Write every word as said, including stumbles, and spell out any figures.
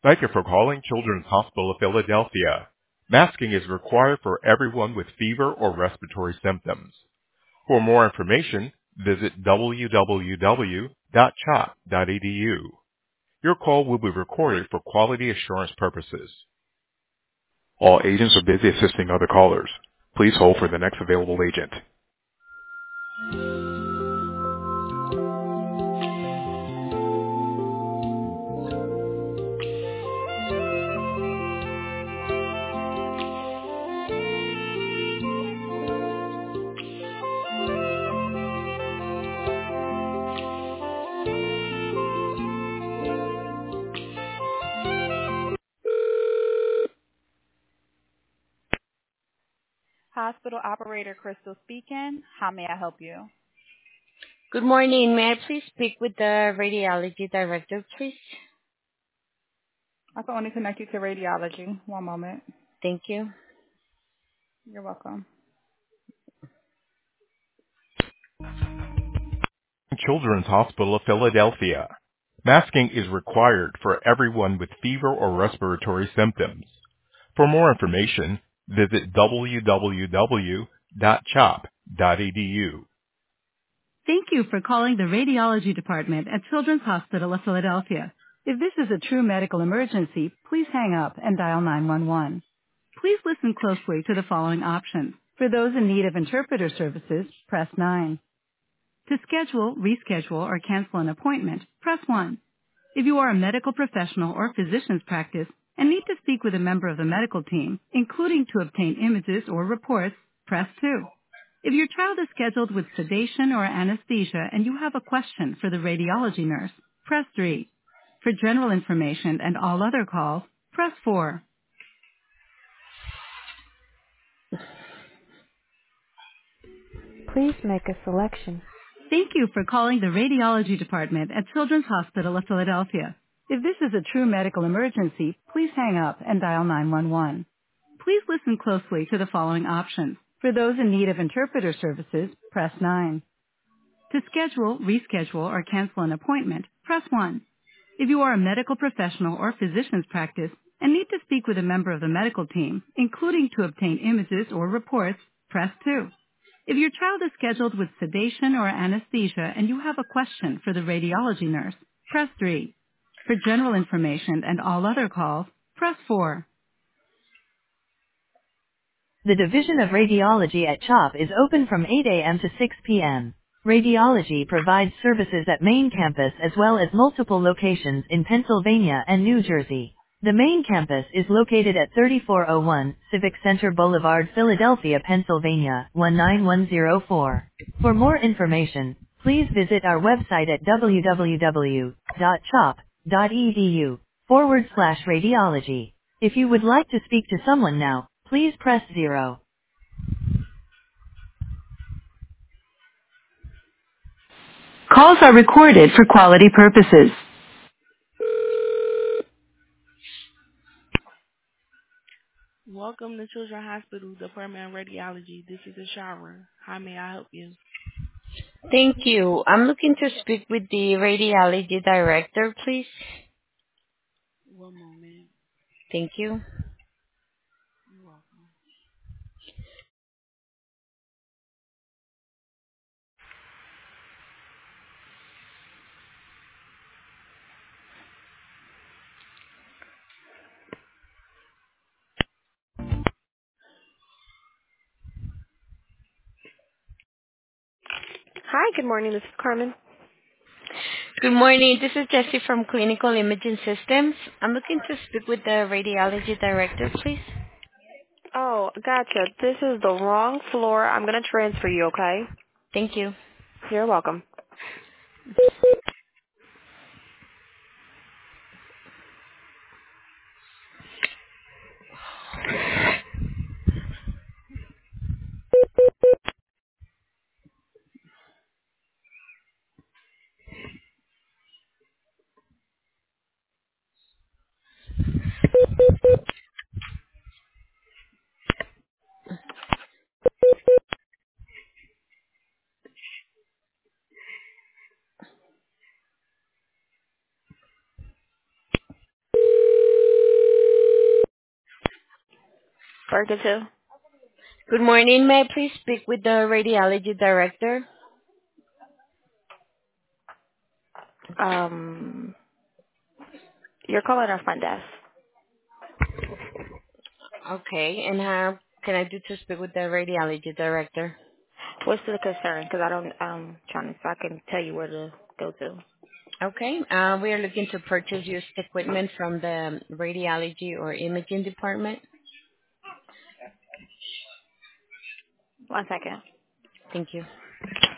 Thank you for calling Children's Hospital of Philadelphia. Masking is required for everyone with fever or respiratory symptoms. For more information, visit w w w dot chop dot e d u. Your call will be recorded for quality assurance purposes. All agents are busy assisting other callers. Please hold for the next available agent. Hospital operator Crystal speaking. How may I help you? Good morning. May I please speak with the radiology director, please? I can only connect you to radiology. One moment. Thank you. You're welcome. Children's Hospital of Philadelphia. Masking is required for everyone with fever or respiratory symptoms. For more information, visit w w w dot chop dot e d u. Thank you for calling the radiology department at Children's Hospital of Philadelphia. If this is a true medical emergency, please hang up and dial nine one one. Please listen closely to the following options. For those in need of interpreter services, press nine. To schedule, reschedule, or cancel an appointment, press one. If you are a medical professional or physician's practice and need to speak with a member of the medical team, including to obtain images or reports, press two. If your child is scheduled with sedation or anesthesia and you have a question for the radiology nurse, press three. For general information and all other calls, press four. Please make a selection. Thank you for calling the radiology department at Children's Hospital of Philadelphia. If this is a true medical emergency, please hang up and dial nine one one. Please listen closely to the following options. For those in need of interpreter services, press nine. To schedule, reschedule, or cancel an appointment, press one. If you are a medical professional or physician's practice and need to speak with a member of the medical team, including to obtain images or reports, press two. If your child is scheduled with sedation or anesthesia and you have a question for the radiology nurse, press three. For general information and all other calls, press four. The Division of Radiology at CHOP is open from eight a m to six p m Radiology provides services at main campus as well as multiple locations in Pennsylvania and New Jersey. The main campus is located at thirty-four oh one Civic Center Boulevard, Philadelphia, Pennsylvania, one nine one zero four. For more information, please visit our website at w w w dot chop dot e d u forward slash radiology. If you would like to speak to someone now, please press zero. Calls are recorded for quality purposes. Welcome to Children's Hospital Department of Radiology. This is Ashara. How may I help you? Thank you. I'm looking to speak with the radiology director, please. One moment. Thank you. You're welcome. Hi, good morning. This is Carmen. Good morning. This is Jessie from Clinical Imaging Systems. I'm looking to speak with the radiology director, please. Oh, gotcha. This is the wrong floor. I'm going to transfer you, okay? Thank you. You're welcome. working to? Good morning. May I please speak with the radiology director? Um, you're calling our front desk. Okay. And how can I do to speak with the radiology director? What's the concern? Because I don't, I'm trying to, so I can tell you where to go to. Okay. Uh, we are looking to purchase used equipment from the radiology or imaging department. One second. Thank you.